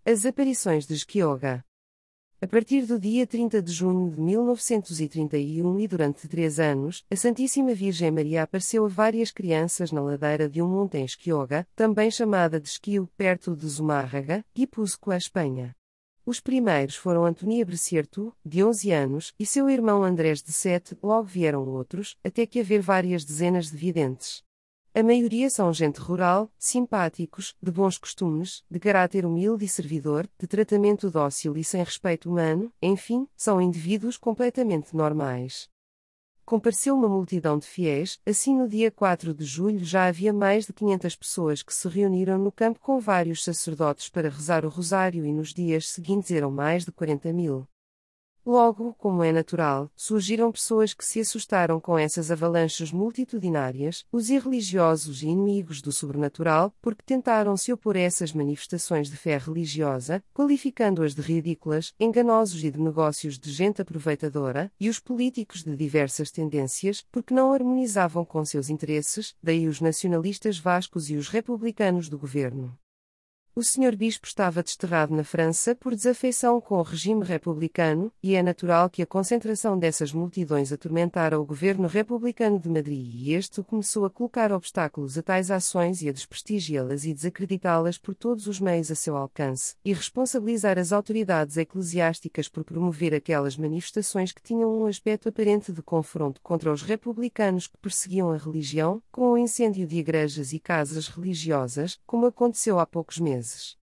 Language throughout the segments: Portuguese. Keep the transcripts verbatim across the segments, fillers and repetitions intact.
As aparições de Esquioga. A partir do dia trinta de junho de mil novecentos e trinta e um e durante três anos, a Santíssima Virgem Maria apareceu a várias crianças na ladeira de um monte em Esquioga, também chamada de Esquio, perto de Zumárraga, Guipúzcoa, Espanha. Os primeiros foram Antonia Brecierto, de onze anos, e seu irmão Andrés, de sete, logo vieram outros, até que haver várias dezenas de videntes. A maioria são gente rural, simpáticos, de bons costumes, de caráter humilde e servidor, de tratamento dócil e sem respeito humano, enfim, são indivíduos completamente normais. Compareceu uma multidão de fiéis, assim no dia quatro de julho já havia mais de quinhentas pessoas que se reuniram no campo com vários sacerdotes para rezar o rosário e nos dias seguintes eram mais de quarenta mil. Logo, como é natural, surgiram pessoas que se assustaram com essas avalanches multitudinárias, os irreligiosos e inimigos do sobrenatural, porque tentaram se opor a essas manifestações de fé religiosa, qualificando-as de ridículas, enganosos e de negócios de gente aproveitadora, e os políticos de diversas tendências, porque não harmonizavam com seus interesses, daí os nacionalistas vascos e os republicanos do governo. O senhor bispo estava desterrado na França por desafeição com o regime republicano, e é natural que a concentração dessas multidões atormentara o governo republicano de Madrid e este começou a colocar obstáculos a tais ações e a desprestigiá-las e desacreditá-las por todos os meios a seu alcance, e responsabilizar as autoridades eclesiásticas por promover aquelas manifestações que tinham um aspecto aparente de confronto contra os republicanos que perseguiam a religião, com o incêndio de igrejas e casas religiosas, como aconteceu há poucos meses.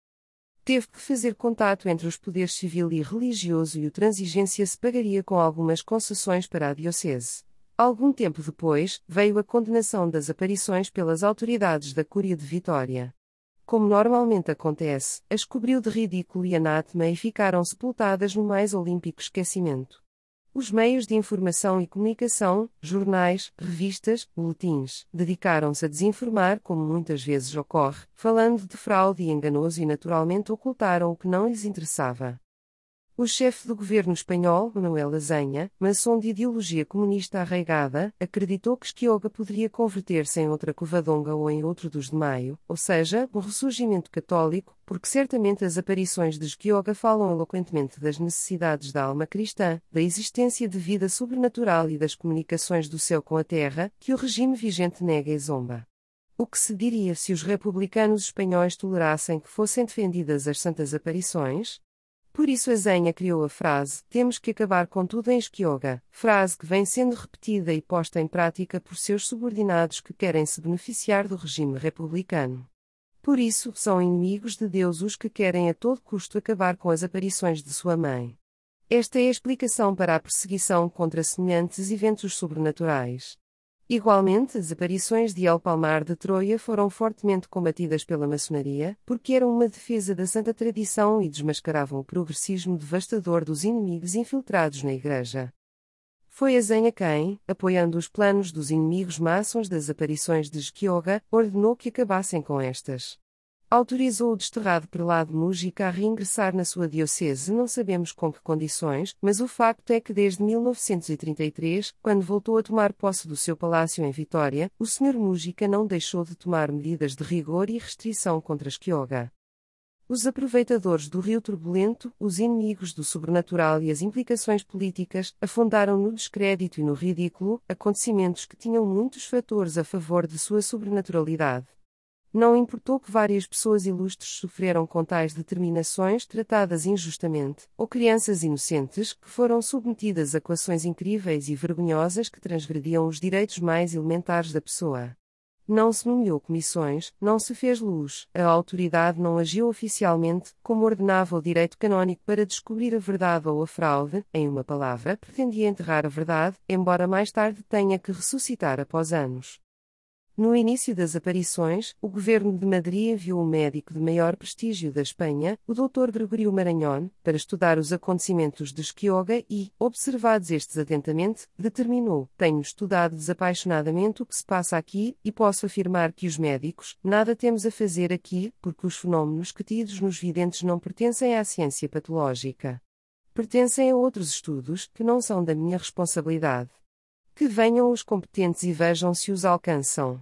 Teve que fazer contato entre os poderes civil e religioso e o transigência se pagaria com algumas concessões para a diocese. Algum tempo depois, veio a condenação das aparições pelas autoridades da Cúria de Vitória. Como normalmente acontece, as cobriu de ridículo e anátema e ficaram sepultadas no mais olímpico esquecimento. Os meios de informação e comunicação, jornais, revistas, boletins, dedicaram-se a desinformar como muitas vezes ocorre, falando de fraude e enganoso e naturalmente ocultaram o que não lhes interessava. O chefe do governo espanhol, Manuel Azaña, maçom de ideologia comunista arraigada, acreditou que Esquioga poderia converter-se em outra Covadonga ou em outro dos de Maio, ou seja, um ressurgimento católico, porque certamente as aparições de Esquioga falam eloquentemente das necessidades da alma cristã, da existência de vida sobrenatural e das comunicações do céu com a terra, que o regime vigente nega e zomba. O que se diria se os republicanos espanhóis tolerassem que fossem defendidas as santas aparições? Por isso Azaña criou a frase, temos que acabar com tudo em Esquioga, frase que vem sendo repetida e posta em prática por seus subordinados que querem se beneficiar do regime republicano. Por isso, são inimigos de Deus os que querem a todo custo acabar com as aparições de sua mãe. Esta é a explicação para a perseguição contra semelhantes eventos sobrenaturais. Igualmente, as aparições de El Palmar de Troia foram fortemente combatidas pela maçonaria, porque eram uma defesa da santa tradição e desmascaravam o progressismo devastador dos inimigos infiltrados na Igreja. Foi Azaña quem, apoiando os planos dos inimigos maçons das aparições de Esquioga, ordenou que acabassem com estas. Autorizou o desterrado prelado Múgica a reingressar na sua diocese, não sabemos com que condições, mas o facto é que desde mil novecentos e trinta e três, quando voltou a tomar posse do seu palácio em Vitória, o senhor Múgica não deixou de tomar medidas de rigor e restrição contra Esquioga. Os aproveitadores do rio turbulento, os inimigos do sobrenatural e as implicações políticas, afundaram no descrédito e no ridículo, acontecimentos que tinham muitos fatores a favor de sua sobrenaturalidade. Não importou que várias pessoas ilustres sofreram com tais determinações tratadas injustamente, ou crianças inocentes que foram submetidas a coações incríveis e vergonhosas que transgrediam os direitos mais elementares da pessoa. Não se nomeou comissões, não se fez luz, a autoridade não agiu oficialmente, como ordenava o direito canônico para descobrir a verdade ou a fraude, em uma palavra, pretendia enterrar a verdade, embora mais tarde tenha que ressuscitar após anos. No início das aparições, o governo de Madrid enviou um médico de maior prestígio da Espanha, o doutor Gregorio Marañón, para estudar os acontecimentos de Esquioga e, observados estes atentamente, determinou: tenho estudado desapaixonadamente o que se passa aqui, e posso afirmar que os médicos, nada temos a fazer aqui, porque os fenómenos que tidos nos videntes não pertencem à ciência patológica. Pertencem a outros estudos, que não são da minha responsabilidade. Que venham os competentes e vejam se os alcançam.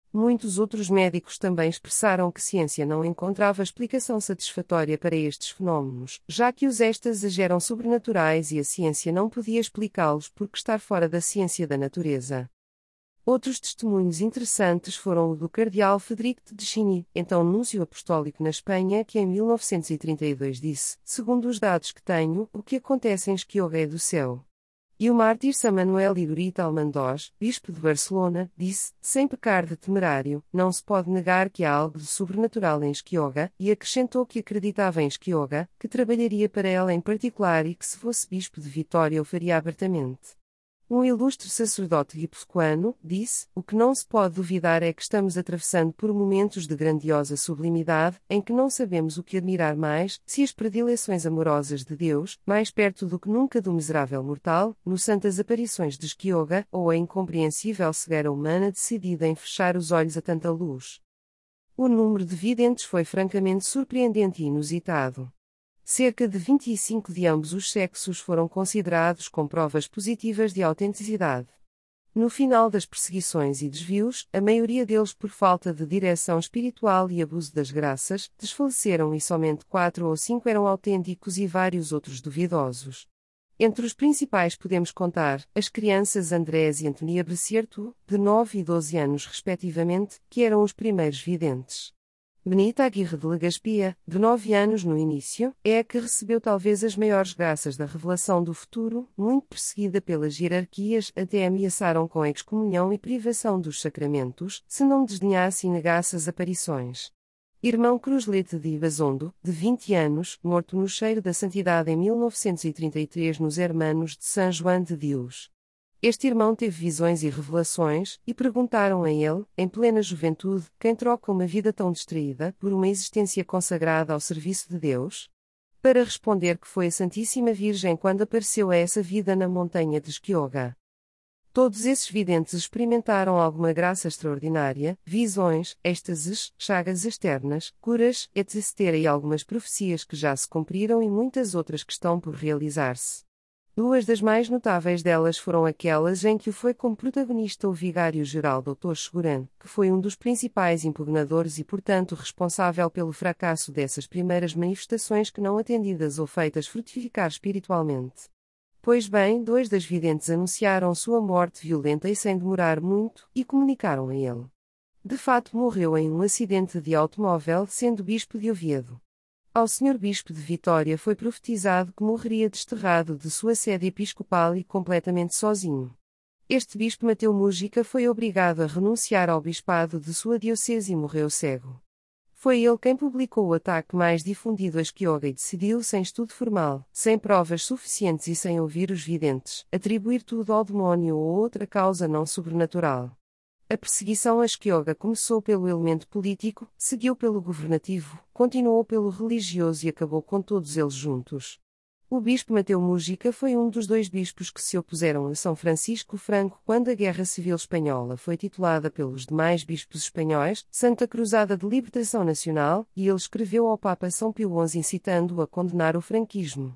Muitos outros médicos também expressaram que a ciência não encontrava explicação satisfatória para estes fenómenos, já que os êxtases eram sobrenaturais e a ciência não podia explicá-los por estar fora da ciência da natureza. Outros testemunhos interessantes foram o do cardeal Frederico de Chiny, então núncio apostólico na Espanha, que em mil novecentos e trinta e dois disse: segundo os dados que tenho, o que acontece em Esquiorga é do céu. E o mártir São Manuel Igorita Almandós, bispo de Barcelona, disse, sem pecar de temerário: não se pode negar que há algo de sobrenatural em Esquiorga, e acrescentou que acreditava em Esquiorga, que trabalharia para ela em particular e que se fosse bispo de Vitória o faria abertamente. Um ilustre sacerdote guipuzcoano disse: o que não se pode duvidar é que estamos atravessando por momentos de grandiosa sublimidade, em que não sabemos o que admirar mais, se as predileções amorosas de Deus, mais perto do que nunca do miserável mortal, nos santas aparições de Esquiorga, ou a incompreensível cegueira humana decidida em fechar os olhos a tanta luz. O número de videntes foi francamente surpreendente e inusitado. Cerca de vinte e cinco de ambos os sexos foram considerados com provas positivas de autenticidade. No final das perseguições e desvios, a maioria deles por falta de direção espiritual e abuso das graças, desfaleceram e somente quatro ou cinco eram autênticos e vários outros duvidosos. Entre os principais podemos contar as crianças Andrés e Antonia Brecierto, de nove e doze anos respectivamente, que eram os primeiros videntes. Benita Aguirre de Legazpia, de nove anos no início, é a que recebeu talvez as maiores graças da revelação do futuro, muito perseguida pelas hierarquias, até ameaçaram com excomunhão e privação dos sacramentos, se não desdenhasse e negasse as aparições. Irmão Cruzlete de Ibazondo, de vinte anos, morto no cheiro da santidade em mil novecentos e trinta e três nos Hermanos de São João de Deus. Este irmão teve visões e revelações, e perguntaram a ele, em plena juventude, quem troca uma vida tão distraída por uma existência consagrada ao serviço de Deus? Para responder que foi a Santíssima Virgem quando apareceu a essa vida na montanha de Esquiorga. Todos esses videntes experimentaram alguma graça extraordinária, visões, êxtases, chagas externas, curas, etcétera e algumas profecias que já se cumpriram e muitas outras que estão por realizar-se. Duas das mais notáveis delas foram aquelas em que o foi como protagonista o vigário-geral doutor Segurán, que foi um dos principais impugnadores e portanto responsável pelo fracasso dessas primeiras manifestações que não atendidas ou feitas frutificar espiritualmente. Pois bem, dois das videntes anunciaram sua morte violenta e sem demorar muito, e comunicaram a ele. De fato morreu em um acidente de automóvel sendo bispo de Oviedo. Ao senhor bispo de Vitória foi profetizado que morreria desterrado de sua sede episcopal e completamente sozinho. Este bispo Mateu Múgica foi obrigado a renunciar ao bispado de sua diocese e morreu cego. Foi ele quem publicou o ataque mais difundido a Esquiorga e decidiu, sem estudo formal, sem provas suficientes e sem ouvir os videntes, atribuir tudo ao demónio ou outra causa não sobrenatural. A perseguição a Esquiorga começou pelo elemento político, seguiu pelo governativo, continuou pelo religioso e acabou com todos eles juntos. O bispo Mateu Múgica foi um dos dois bispos que se opuseram a São Francisco Franco quando a Guerra Civil Espanhola foi titulada pelos demais bispos espanhóis, Santa Cruzada de Libertação Nacional, e ele escreveu ao Papa São Pio onze incitando-o a condenar o franquismo.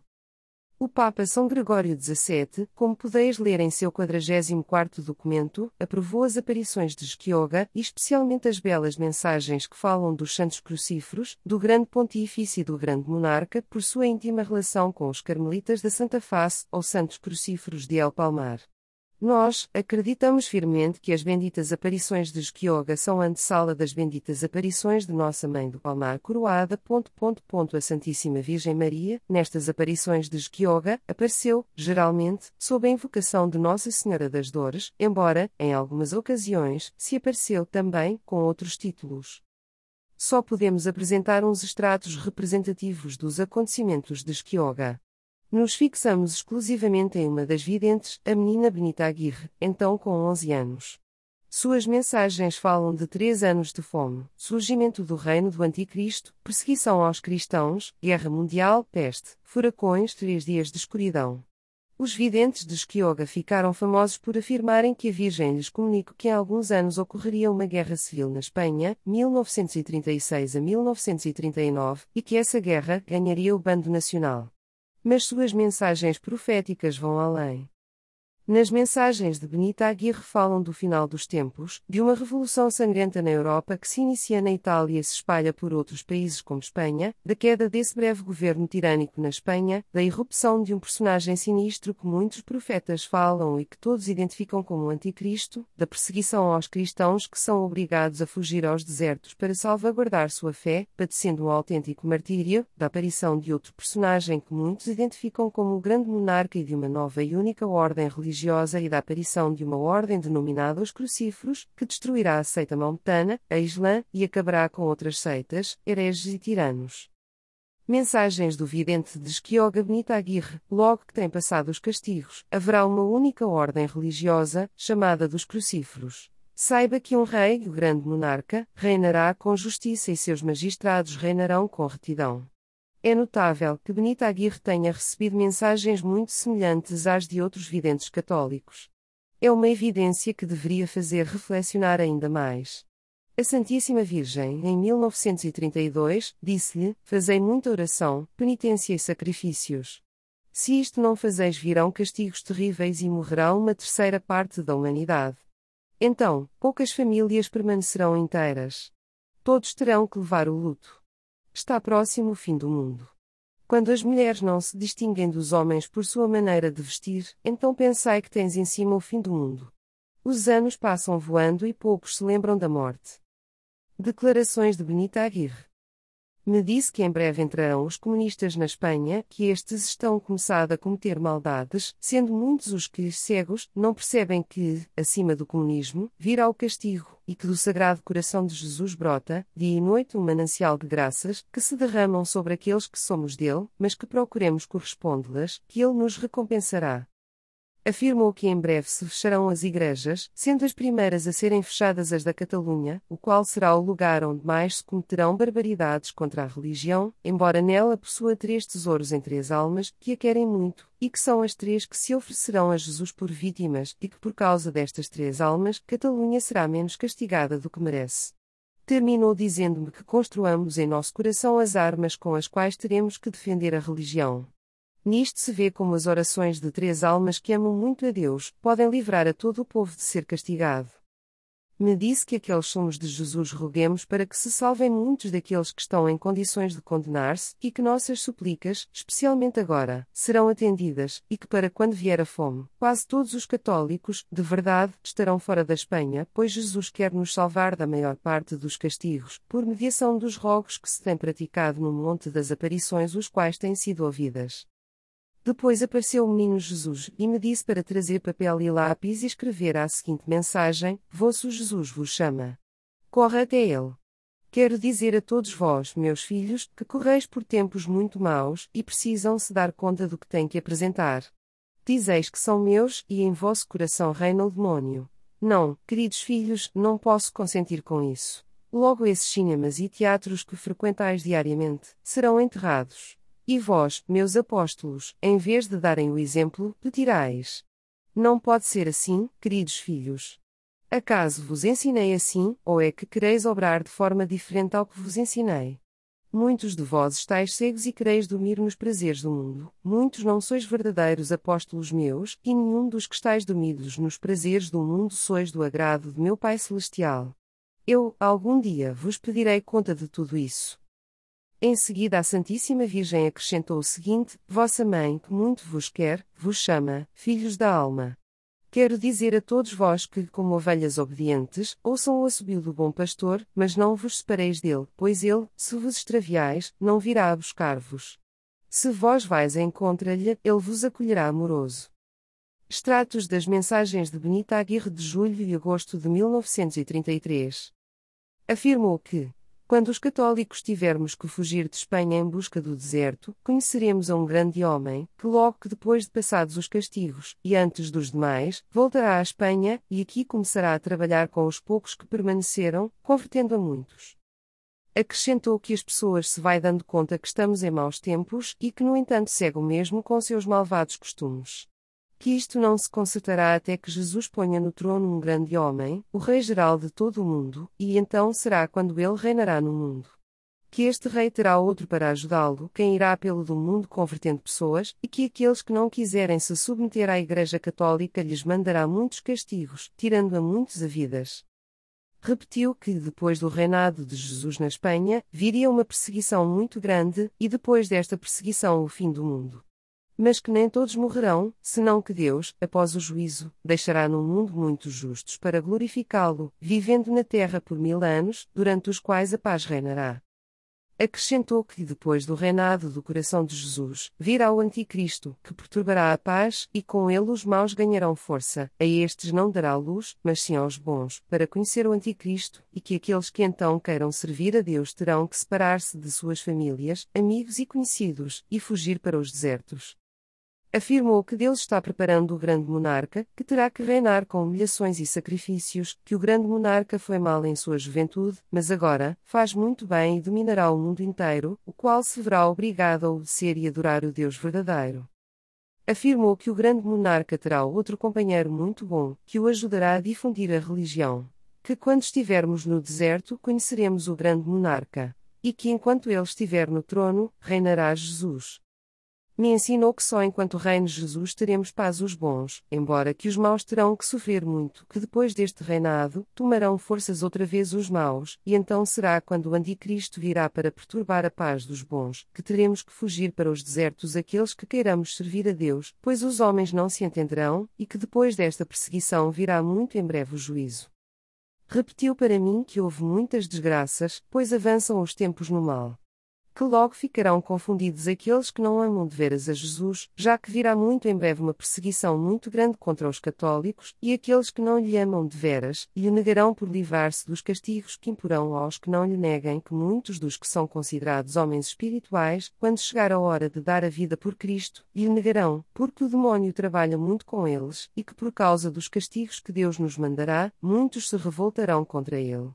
O Papa São Gregório dezassete, como podeis ler em seu quadragésimo quarto documento, aprovou as aparições de Esquiorga, e especialmente as belas mensagens que falam dos santos crucíferos, do grande pontífice e do grande monarca, por sua íntima relação com os carmelitas da Santa Face, ou santos crucíferos de El Palmar. Nós, acreditamos firmemente que as benditas aparições de Esquiorga são a antessala das benditas aparições de Nossa Mãe do Palmar coroada. Ponto, ponto, ponto, a Santíssima Virgem Maria, nestas aparições de Esquiorga, apareceu, geralmente, sob a invocação de Nossa Senhora das Dores, embora, em algumas ocasiões, se apareceu também com outros títulos. Só podemos apresentar uns extratos representativos dos acontecimentos de Esquiorga. Nos fixamos exclusivamente em uma das videntes, a menina Benita Aguirre, então com onze anos. Suas mensagens falam de três anos de fome, surgimento do reino do Anticristo, perseguição aos cristãos, guerra mundial, peste, furacões, três dias de escuridão. Os videntes de Esquiorga ficaram famosos por afirmarem que a Virgem lhes comunicou que em alguns anos ocorreria uma guerra civil na Espanha, mil novecentos e trinta e seis a mil novecentos e trinta e nove, e que essa guerra ganharia o bando nacional. Mas suas mensagens proféticas vão além. Nas mensagens de Benita Aguirre falam do final dos tempos, de uma revolução sangrenta na Europa que se inicia na Itália e se espalha por outros países como Espanha, da queda desse breve governo tirânico na Espanha, da irrupção de um personagem sinistro que muitos profetas falam e que todos identificam como o Anticristo, da perseguição aos cristãos que são obrigados a fugir aos desertos para salvaguardar sua fé, padecendo um autêntico martírio, da aparição de outro personagem que muitos identificam como o grande monarca e de uma nova e única ordem religiosa religiosa e da aparição de uma ordem denominada os Crucíferos, que destruirá a seita maometana, a Islã, e acabará com outras seitas, hereges e tiranos. Mensagens do vidente de Esquioga Benita Aguirre: logo que tem passado os castigos, haverá uma única ordem religiosa, chamada dos Crucíferos. Saiba que um rei, o grande monarca, reinará com justiça e seus magistrados reinarão com retidão. É notável que Benita Aguirre tenha recebido mensagens muito semelhantes às de outros videntes católicos. É uma evidência que deveria fazer reflexionar ainda mais. A Santíssima Virgem, em mil novecentos e trinta e dois, disse-lhe: fazei muita oração, penitência e sacrifícios. Se isto não fazeis, virão castigos terríveis e morrerá uma terceira parte da humanidade. Então, poucas famílias permanecerão inteiras. Todos terão que levar o luto. Está próximo o fim do mundo. Quando as mulheres não se distinguem dos homens por sua maneira de vestir, então pensai que tens em cima o fim do mundo. Os anos passam voando e poucos se lembram da morte. Declarações de Benita Aguirre. Me disse que em breve entrarão os comunistas na Espanha, que estes estão começado a cometer maldades, sendo muitos os que, cegos, não percebem que, acima do comunismo, virá o castigo, e que do Sagrado Coração de Jesus brota, dia e noite, um manancial de graças, que se derramam sobre aqueles que somos dele, mas que procuremos correspondê-las, que ele nos recompensará. Afirmou que em breve se fecharão as igrejas, sendo as primeiras a serem fechadas as da Catalunha, o qual será o lugar onde mais se cometerão barbaridades contra a religião, embora nela possua três tesouros em três almas, que a querem muito, e que são as três que se oferecerão a Jesus por vítimas, e que por causa destas três almas, Catalunha será menos castigada do que merece. Terminou dizendo-me que construamos em nosso coração as armas com as quais teremos que defender a religião. Nisto se vê como as orações de três almas que amam muito a Deus podem livrar a todo o povo de ser castigado. Me disse que aqueles somos de Jesus roguemos para que se salvem muitos daqueles que estão em condições de condenar-se, e que nossas súplicas, especialmente agora, serão atendidas, e que para quando vier a fome, quase todos os católicos, de verdade, estarão fora da Espanha, pois Jesus quer nos salvar da maior parte dos castigos, por mediação dos rogos que se têm praticado no Monte das Aparições, os quais têm sido ouvidas. Depois apareceu o menino Jesus, e me disse para trazer papel e lápis e escrever a seguinte mensagem: vosso Jesus vos chama. Corra até ele. Quero dizer a todos vós, meus filhos, que correis por tempos muito maus, e precisam se dar conta do que têm que apresentar. Dizeis que são meus, e em vosso coração reina o demónio. Não, queridos filhos, não posso consentir com isso. Logo esses cinemas e teatros que frequentais diariamente, serão enterrados. E vós, meus apóstolos, em vez de darem o exemplo, o tirais. Não pode ser assim, queridos filhos. Acaso vos ensinei assim, ou é que quereis obrar de forma diferente ao que vos ensinei? Muitos de vós estáis cegos e quereis dormir nos prazeres do mundo, muitos não sois verdadeiros apóstolos meus, e nenhum dos que estáis dormidos nos prazeres do mundo sois do agrado de meu Pai Celestial. Eu, algum dia, vos pedirei conta de tudo isso. Em seguida a Santíssima Virgem acrescentou o seguinte: vossa mãe, que muito vos quer, vos chama, filhos da alma. Quero dizer a todos vós que, como ovelhas obedientes, ouçam o assobio do bom pastor, mas não vos separeis dele, pois ele, se vos extraviais, não virá a buscar-vos. Se vós vais encontra-lhe, ele vos acolherá amoroso. Extratos das mensagens de Benita Aguirre de julho e agosto de mil novecentos e trinta e três. Afirmou que, quando os católicos tivermos que fugir de Espanha em busca do deserto, conheceremos a um grande homem, que logo que depois de passados os castigos, e antes dos demais, voltará à Espanha, e aqui começará a trabalhar com os poucos que permaneceram, convertendo a muitos. Acrescentou que as pessoas se vai dando conta que estamos em maus tempos, e que no entanto segue o mesmo com seus malvados costumes. Que isto não se consertará até que Jesus ponha no trono um grande homem, o Rei geral de todo o mundo, e então será quando ele reinará no mundo. que este rei terá outro para ajudá-lo, quem irá pelo do mundo convertendo pessoas, e que aqueles que não quiserem se submeter à Igreja Católica lhes mandará muitos castigos, tirando a muitos a vidas. Repetiu que, depois do reinado de Jesus na Espanha, viria uma perseguição muito grande, e depois desta perseguição o fim do mundo. Mas que nem todos morrerão, senão que Deus, após o juízo, deixará no mundo muitos justos para glorificá-lo, vivendo na terra por mil anos, durante os quais a paz reinará. Acrescentou que, depois do reinado do coração de Jesus, virá o Anticristo, que perturbará a paz, e com ele os maus ganharão força. A estes não dará luz, mas sim aos bons, para conhecer o Anticristo, e que aqueles que então queiram servir a Deus terão que separar-se de suas famílias, amigos e conhecidos, e fugir para os desertos. Afirmou que Deus está preparando o grande monarca, que terá que reinar com humilhações e sacrifícios, que o grande monarca foi mal em sua juventude, mas agora, faz muito bem e dominará o mundo inteiro, o qual se verá obrigado a obedecer e adorar o Deus verdadeiro. Afirmou que o grande monarca terá outro companheiro muito bom, que o ajudará a difundir a religião. Que quando estivermos no deserto conheceremos o grande monarca. E que enquanto ele estiver no trono, reinará Jesus. Me ensinou que só enquanto reine Jesus teremos paz os bons, embora que os maus terão que sofrer muito, que depois deste reinado, tomarão forças outra vez os maus, e então será quando o Anticristo virá para perturbar a paz dos bons, que teremos que fugir para os desertos aqueles que queiramos servir a Deus, pois os homens não se entenderão, e que depois desta perseguição virá muito em breve o juízo. Repetiu para mim que houve muitas desgraças, pois avançam os tempos no mal. Que logo ficarão confundidos aqueles que não amam de veras a Jesus, já que virá muito em breve uma perseguição muito grande contra os católicos, e aqueles que não lhe amam de veras, lhe negarão por livrar-se dos castigos que imporão aos que não lhe neguem, que muitos dos que são considerados homens espirituais, quando chegar a hora de dar a vida por Cristo, lhe negarão, porque o demónio trabalha muito com eles, e que por causa dos castigos que Deus nos mandará, muitos se revoltarão contra ele.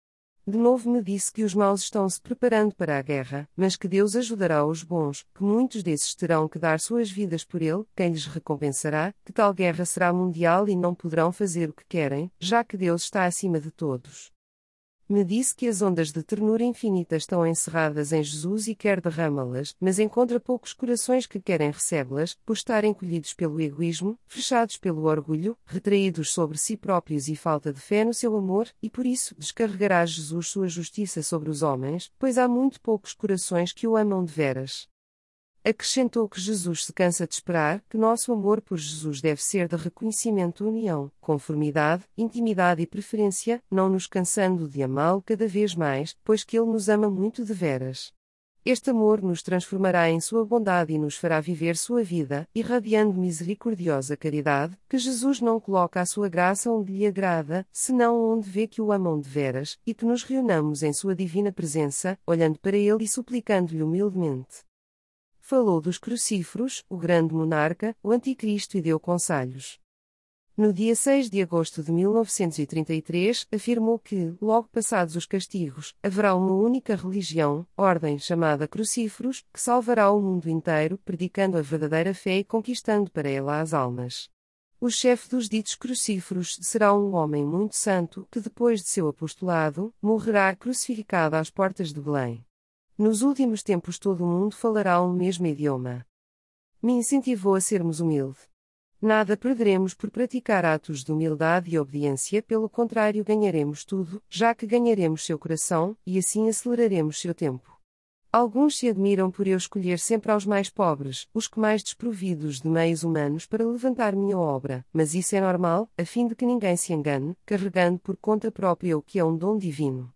De novo me disse que os maus estão se preparando para a guerra, mas que Deus ajudará os bons, que muitos desses terão que dar suas vidas por ele, quem lhes recompensará, que tal guerra será mundial e não poderão fazer o que querem, já que Deus está acima de todos. Me disse que as ondas de ternura infinita estão encerradas em Jesus e quer derramá-las, mas encontra poucos corações que querem recebê-las, por estarem colhidos pelo egoísmo, fechados pelo orgulho, retraídos sobre si próprios e falta de fé no seu amor, e por isso descarregará Jesus sua justiça sobre os homens, pois há muito poucos corações que o amam de veras. Acrescentou que Jesus se cansa de esperar, que nosso amor por Jesus deve ser de reconhecimento, união, conformidade, intimidade e preferência, não nos cansando de amá-lo cada vez mais, pois que ele nos ama muito de veras. Este amor nos transformará em sua bondade e nos fará viver sua vida, irradiando misericordiosa caridade, que Jesus não coloca a sua graça onde lhe agrada, senão onde vê que o amam de veras, e que nos reunamos em sua divina presença, olhando para ele e suplicando-lhe humildemente. Falou dos crucíferos, o grande monarca, o Anticristo e deu conselhos. No dia seis de agosto de mil novecentos e trinta e três, afirmou que, logo passados os castigos, haverá uma única religião, ordem chamada crucíferos, que salvará o mundo inteiro, predicando a verdadeira fé e conquistando para ela as almas. O chefe dos ditos crucíferos será um homem muito santo, que depois de seu apostolado, morrerá crucificado às portas de Belém. Nos últimos tempos todo o mundo falará o mesmo idioma. Me incentivou a sermos humildes. Nada perderemos por praticar atos de humildade e obediência, pelo contrário ganharemos tudo, já que ganharemos seu coração, e assim aceleraremos seu tempo. Alguns se admiram por eu escolher sempre aos mais pobres, os que mais desprovidos de meios humanos para levantar minha obra, mas isso é normal, a fim de que ninguém se engane, carregando por conta própria o que é um dom divino.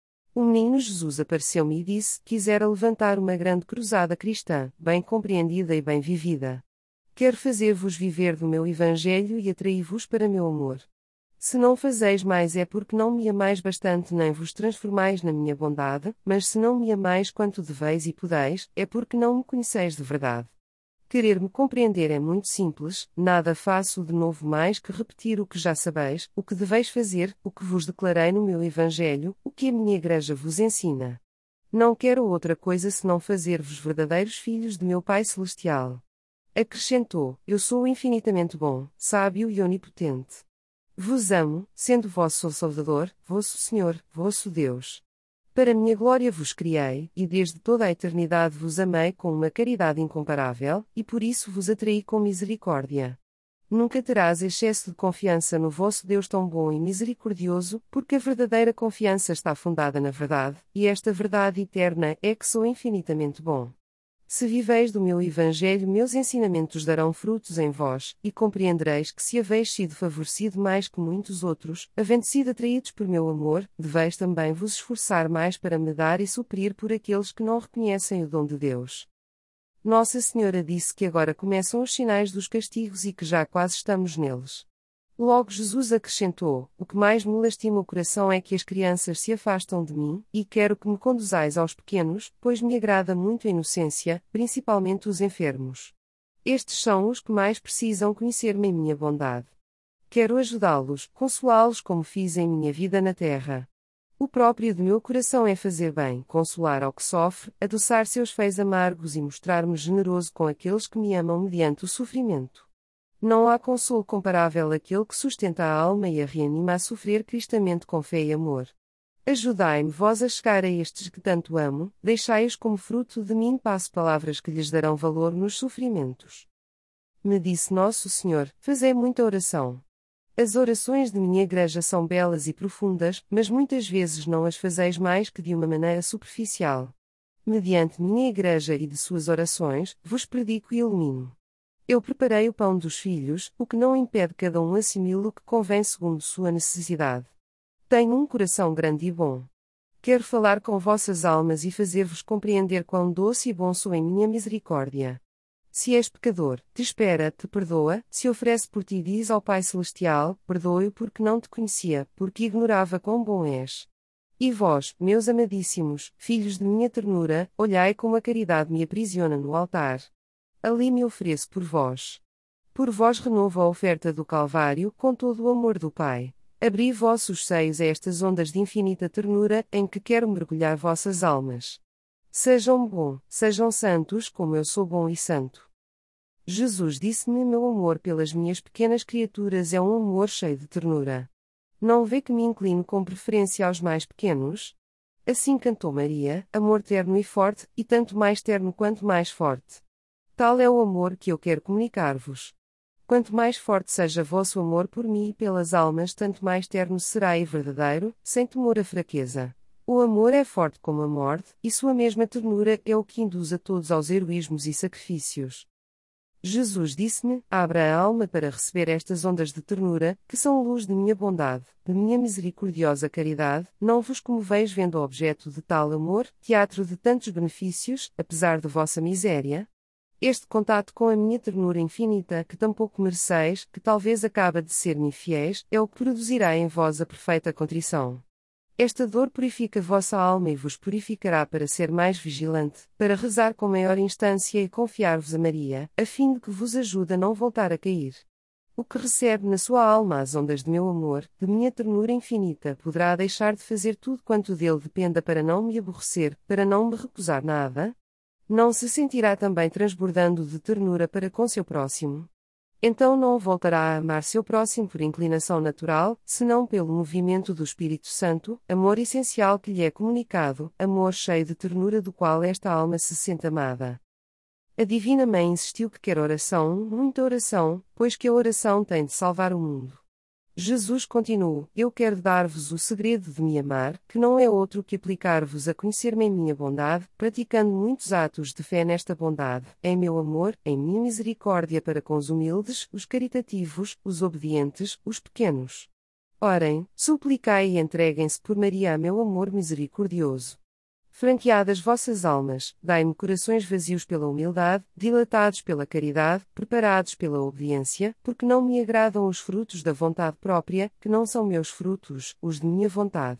O menino Jesus apareceu-me e disse: quisera levantar uma grande cruzada cristã, bem compreendida e bem vivida. Quero fazer-vos viver do meu evangelho e atrair-vos para meu amor. Se não fazeis mais é porque não me amais bastante nem vos transformais na minha bondade, mas se não me amais quanto deveis e podeis, é porque não me conheceis de verdade. Querer-me compreender é muito simples, nada faço de novo mais que repetir o que já sabeis, o que deveis fazer, o que vos declarei no meu Evangelho, o que a minha Igreja vos ensina. Não quero outra coisa senão fazer-vos verdadeiros filhos de meu Pai Celestial. Acrescentou: eu sou infinitamente bom, sábio e onipotente. Vos amo, sendo vosso Salvador, vosso Senhor, vosso Deus. Para minha glória vos criei, e desde toda a eternidade vos amei com uma caridade incomparável, e por isso vos atraí com misericórdia. Nunca terás excesso de confiança no vosso Deus tão bom e misericordioso, porque a verdadeira confiança está fundada na verdade, e esta verdade eterna é que sou infinitamente bom. Se viveis do meu evangelho, meus ensinamentos darão frutos em vós, e compreendereis que se haveis sido favorecido mais que muitos outros, havendo sido atraídos por meu amor, deveis também vos esforçar mais para me dar e suprir por aqueles que não reconhecem o dom de Deus. Nossa Senhora disse que agora começam os sinais dos castigos e que já quase estamos neles. Logo Jesus acrescentou: o que mais me lastima o coração é que as crianças se afastam de mim, e quero que me conduzais aos pequenos, pois me agrada muito a inocência, principalmente os enfermos. Estes são os que mais precisam conhecer-me em minha bondade. Quero ajudá-los, consolá-los como fiz em minha vida na terra. O próprio de meu coração é fazer bem, consolar ao que sofre, adoçar seus feios amargos e mostrar-me generoso com aqueles que me amam mediante o sofrimento. Não há consolo comparável àquele que sustenta a alma e a reanima a sofrer cristamente com fé e amor. Ajudai-me vós a chegar a estes que tanto amo, deixai-os como fruto de mim, passo palavras que lhes darão valor nos sofrimentos. Me disse Nosso Senhor: fazei muita oração. As orações de minha igreja são belas e profundas, mas muitas vezes não as fazeis mais que de uma maneira superficial. Mediante minha igreja e de suas orações, vos predico e ilumino. Eu preparei o pão dos filhos, o que não impede cada um assimilar o que convém segundo sua necessidade. Tenho um coração grande e bom. Quero falar com vossas almas e fazer-vos compreender quão doce e bom sou em minha misericórdia. Se és pecador, te espera, te perdoa, se oferece por ti diz ao Pai Celestial, perdoe-o porque não te conhecia, porque ignorava quão bom és. E vós, meus amadíssimos, filhos de minha ternura, olhai como a caridade me aprisiona no altar. Ali me ofereço por vós. Por vós renovo a oferta do Calvário com todo o amor do Pai. Abri vossos seios a estas ondas de infinita ternura, em que quero mergulhar vossas almas. Sejam bom, sejam santos como eu sou bom e santo. Jesus disse-me: meu amor pelas minhas pequenas criaturas é um amor cheio de ternura. Não vê que me inclino com preferência aos mais pequenos? Assim cantou Maria, amor terno e forte, e tanto mais terno quanto mais forte. Tal é o amor que eu quero comunicar-vos. Quanto mais forte seja vosso amor por mim e pelas almas, tanto mais terno será e verdadeiro, sem temor à fraqueza. O amor é forte como a morte, e sua mesma ternura é o que induz a todos aos heroísmos e sacrifícios. Jesus disse-me: abra a alma para receber estas ondas de ternura, que são luz de minha bondade, de minha misericordiosa caridade, não vos comoveis vendo o objeto de tal amor, teatro de tantos benefícios, apesar de vossa miséria? Este contato com a minha ternura infinita, que tampouco mereceis, que talvez acaba de ser-me infiéis, é o que produzirá em vós a perfeita contrição. Esta dor purifica vossa alma e vos purificará para ser mais vigilante, para rezar com maior instância e confiar-vos a Maria, a fim de que vos ajude a não voltar a cair. O que recebe na sua alma as ondas de meu amor, de minha ternura infinita, poderá deixar de fazer tudo quanto dele dependa para não me aborrecer, para não me recusar nada? Não se sentirá também transbordando de ternura para com seu próximo? Então não voltará a amar seu próximo por inclinação natural, senão pelo movimento do Espírito Santo, amor essencial que lhe é comunicado, amor cheio de ternura do qual esta alma se sente amada. A Divina Mãe insistiu que quer oração, muita oração, pois que a oração tem de salvar o mundo. Jesus continuou: eu quero dar-vos o segredo de me amar, que não é outro que aplicar-vos a conhecer-me em minha bondade, praticando muitos atos de fé nesta bondade, em meu amor, em minha misericórdia para com os humildes, os caritativos, os obedientes, os pequenos. Orem, suplicai e entreguem-se por Maria a meu amor misericordioso. Franqueadas vossas almas, dai-me corações vazios pela humildade, dilatados pela caridade, preparados pela obediência, porque não me agradam os frutos da vontade própria, que não são meus frutos, os de minha vontade.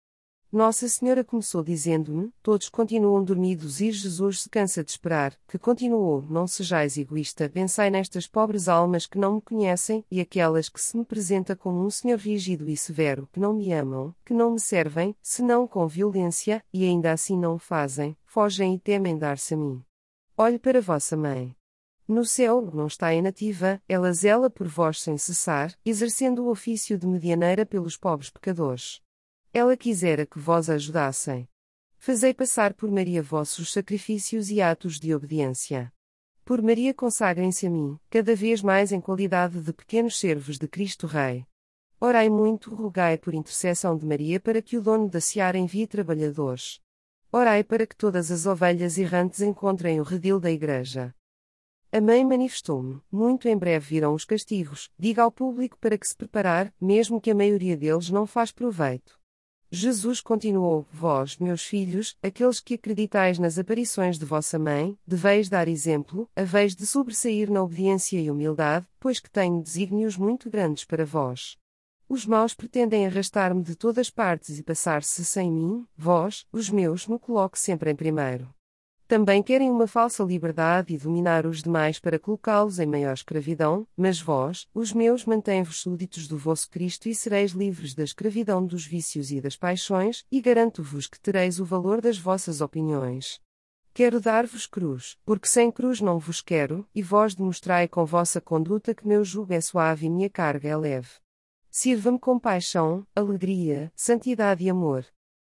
Nossa Senhora começou dizendo-me: todos continuam dormidos e Jesus se cansa de esperar, que continuou: não sejais egoísta, pensai nestas pobres almas que não me conhecem, e aquelas que se me apresenta como um Senhor rígido e severo, que não me amam, que não me servem, senão com violência, e ainda assim não o fazem, fogem e temem dar-se a mim. Olhe para vossa mãe. No céu não está inativa, ela zela por vós sem cessar, exercendo o ofício de medianeira pelos pobres pecadores. Ela quisera que vós a ajudassem. Fazei passar por Maria vossos sacrifícios e atos de obediência. Por Maria consagrem-se a mim, cada vez mais em qualidade de pequenos servos de Cristo Rei. Orai muito, rogai por intercessão de Maria para que o dono da seara envie trabalhadores. Orai para que todas as ovelhas errantes encontrem o redil da Igreja. A mãe manifestou-me, muito em breve virão os castigos, diga ao público para que se preparar, mesmo que a maioria deles não faz proveito. Jesus continuou, vós, meus filhos, aqueles que acreditais nas aparições de vossa mãe, deveis dar exemplo, haveis de sobressair na obediência e humildade, pois que tenho desígnios muito grandes para vós. Os maus pretendem arrastar-me de todas partes e passar-se sem mim, vós, os meus, me coloque sempre em primeiro. Também querem uma falsa liberdade e dominar os demais para colocá-los em maior escravidão, mas vós, os meus, mantém-vos súditos do vosso Cristo e sereis livres da escravidão dos vícios e das paixões, e garanto-vos que tereis o valor das vossas opiniões. Quero dar-vos cruz, porque sem cruz não vos quero, e vós demonstrai com vossa conduta que meu jugo é suave e minha carga é leve. Sirva-me com paixão, alegria, santidade e amor.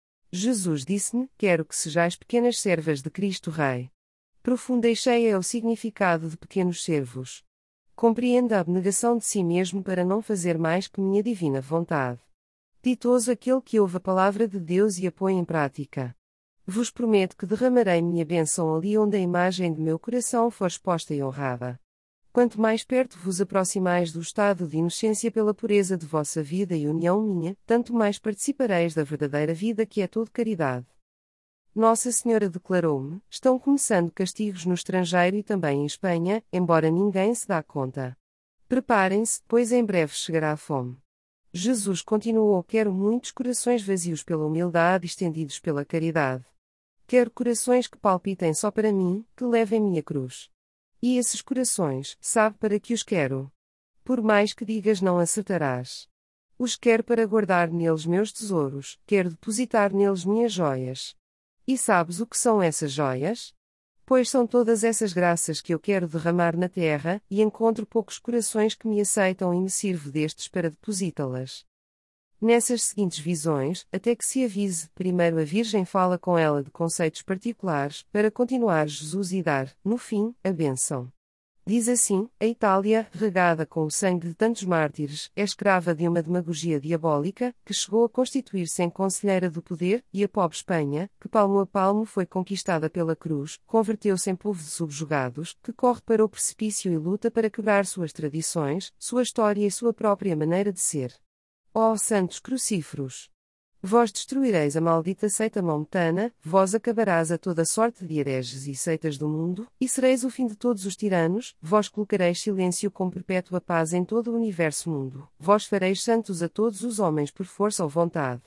Jesus disse-me, quero que sejais pequenas servas de Cristo Rei. Profunda e cheia é o significado de pequenos servos. Compreenda a abnegação de si mesmo para não fazer mais que minha divina vontade. Ditoso aquele que ouve a palavra de Deus e a põe em prática. Vos prometo que derramarei minha bênção ali onde a imagem de meu coração for exposta e honrada. Quanto mais perto vos aproximais do estado de inocência pela pureza de vossa vida e união minha, tanto mais participareis da verdadeira vida que é toda caridade. Nossa Senhora declarou-me, estão começando castigos no estrangeiro e também em Espanha, embora ninguém se dá conta. Preparem-se, pois em breve chegará a fome. Jesus continuou, quero muitos corações vazios pela humildade e estendidos pela caridade. Quero corações que palpitem só para mim, que levem minha cruz. E esses corações, sabe para que os quero? Por mais que digas não acertarás. Os quero para guardar neles meus tesouros, quero depositar neles minhas joias. E sabes o que são essas joias? Pois são todas essas graças que eu quero derramar na terra, e encontro poucos corações que me aceitam e me sirvo destes para depositá-las. Nessas seguintes visões, até que se avise, primeiro a Virgem fala com ela de conceitos particulares, para continuar Jesus e dar, no fim, a bênção. Diz assim, a Itália, regada com o sangue de tantos mártires, é escrava de uma demagogia diabólica, que chegou a constituir-se em conselheira do poder, e a pobre Espanha, que palmo a palmo foi conquistada pela cruz, converteu-se em povo de subjugados, que corre para o precipício e luta para quebrar suas tradições, sua história e sua própria maneira de ser. Ó santos crucíferos! Vós destruireis a maldita seita maometana, vós acabarás a toda sorte de hereges e seitas do mundo, e sereis o fim de todos os tiranos, vós colocareis silêncio com perpétua paz em todo o universo mundo, vós fareis santos a todos os homens por força ou vontade.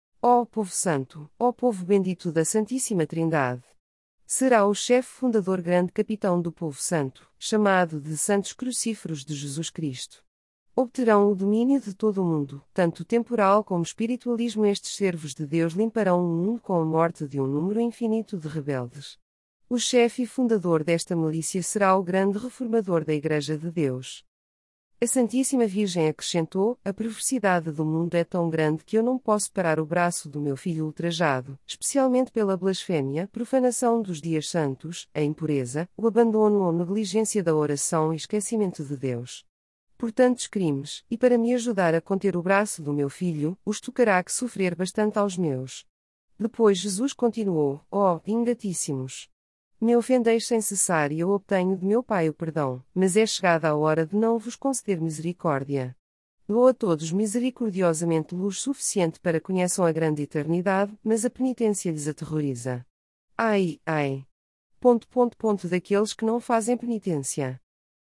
Ó povo santo, ó povo bendito da Santíssima Trindade! Será o chefe fundador grande capitão do povo santo, chamado de Santos Crucíferos de Jesus Cristo. Obterão o domínio de todo o mundo, tanto temporal como espiritualismo. Estes servos de Deus limparão o mundo com a morte de um número infinito de rebeldes. O chefe e fundador desta milícia será o grande reformador da Igreja de Deus. A Santíssima Virgem acrescentou, a perversidade do mundo é tão grande que eu não posso parar o braço do meu filho ultrajado, especialmente pela blasfêmia, profanação dos dias santos, a impureza, o abandono ou negligência da oração e esquecimento de Deus. Por tantos crimes, e para me ajudar a conter o braço do meu filho, os tocará que sofrer bastante aos meus. Depois Jesus continuou, ó, oh, ingratíssimos! Me ofendeis sem cessar e eu obtenho de meu Pai o perdão, mas é chegada a hora de não vos conceder misericórdia. Dou a todos misericordiosamente luz suficiente para conheçam a grande eternidade, mas a penitência lhes aterroriza. Ai, ai! Ponto, ponto, ponto daqueles que não fazem penitência.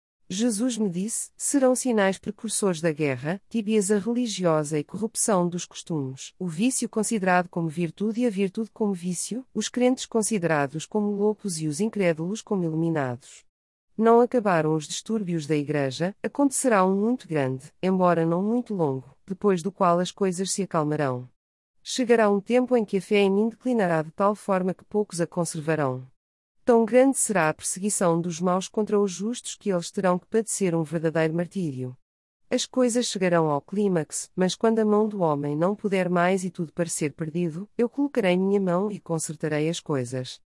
Jesus me disse, serão sinais precursores da guerra, tibieza religiosa e corrupção dos costumes, o vício considerado como virtude e a virtude como vício, os crentes considerados como loucos e os incrédulos como iluminados. Não acabaram os distúrbios da Igreja, acontecerá um muito grande, embora não muito longo, depois do qual as coisas se acalmarão. Chegará um tempo em que a fé em mim declinará de tal forma que poucos a conservarão. Tão grande será a perseguição dos maus contra os justos que eles terão que padecer um verdadeiro martírio. As coisas chegarão ao clímax, mas quando a mão do homem não puder mais e tudo parecer perdido, eu colocarei minha mão e consertarei as coisas.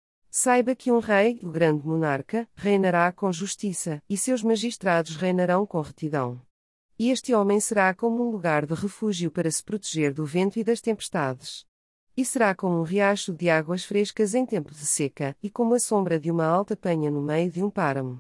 Saiba que um rei, o grande monarca, reinará com justiça, e seus magistrados reinarão com retidão. E este homem será como um lugar de refúgio para se proteger do vento e das tempestades. E será como um riacho de águas frescas em tempo de seca, e como a sombra de uma alta penha no meio de um páramo.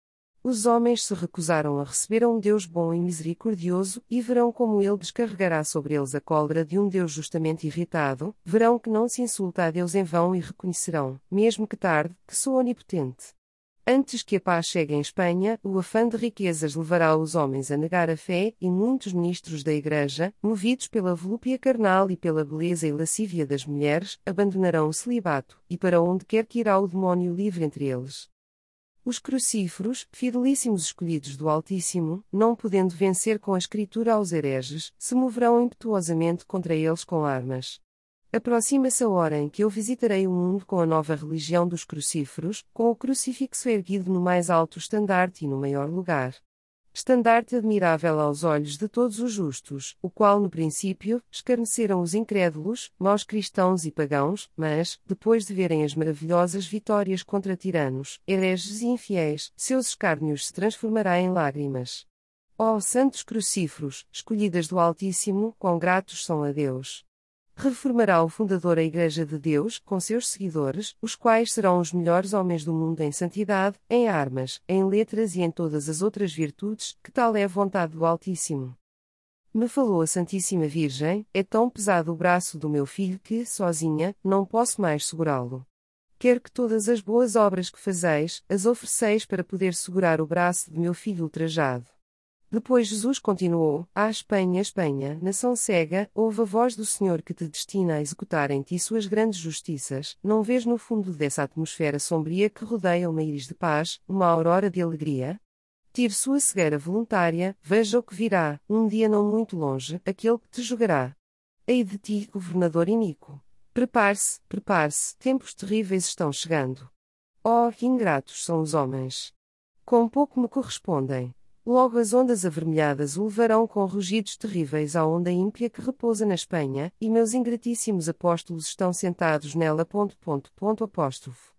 Os homens se recusaram a receber um Deus bom e misericordioso, e verão como ele descarregará sobre eles a cólera de um Deus justamente irritado, verão que não se insulta a Deus em vão e reconhecerão, mesmo que tarde, que sou onipotente. Antes que a paz chegue em Espanha, o afã de riquezas levará os homens a negar a fé, e muitos ministros da Igreja, movidos pela volúpia carnal e pela beleza e lascívia das mulheres, abandonarão o celibato, e para onde quer que irá o demónio livre entre eles. Os crucíferos, fidelíssimos escolhidos do Altíssimo, não podendo vencer com a Escritura aos hereges, se moverão impetuosamente contra eles com armas. Aproxima-se a hora em que eu visitarei o mundo com a nova religião dos crucíferos, com o crucifixo erguido no mais alto estandarte e no maior lugar. Estandarte admirável aos olhos de todos os justos, o qual no princípio, escarneceram os incrédulos, maus cristãos e pagãos, mas, depois de verem as maravilhosas vitórias contra tiranos, hereges e infiéis, seus escárnios se transformará em lágrimas. Ó santos crucíferos, escolhidas do Altíssimo, quão gratos são a Deus! Reformará o fundador a Igreja de Deus, com seus seguidores, os quais serão os melhores homens do mundo em santidade, em armas, em letras e em todas as outras virtudes, que tal é a vontade do Altíssimo. Me falou a Santíssima Virgem, é tão pesado o braço do meu filho que, sozinha, não posso mais segurá-lo. Quero que todas as boas obras que fazeis, as ofereceis para poder segurar o braço de meu filho ultrajado. Depois Jesus continuou: Ah, Espanha, Espanha, nação cega, ouve a voz do Senhor que te destina a executar em ti suas grandes justiças, não vês no fundo dessa atmosfera sombria que rodeia uma íris de paz, uma aurora de alegria? Tire sua cegueira voluntária, veja o que virá, um dia não muito longe, aquele que te julgará. Ei de ti, governador iníquo! Prepare-se, prepare-se, tempos terríveis estão chegando. Oh, que ingratos são os homens! Com pouco me correspondem. Logo as ondas avermelhadas o levarão com rugidos terríveis à onda ímpia que repousa na Espanha, e meus ingratíssimos apóstolos estão sentados nela. Ponto, ponto, ponto, apóstrofo.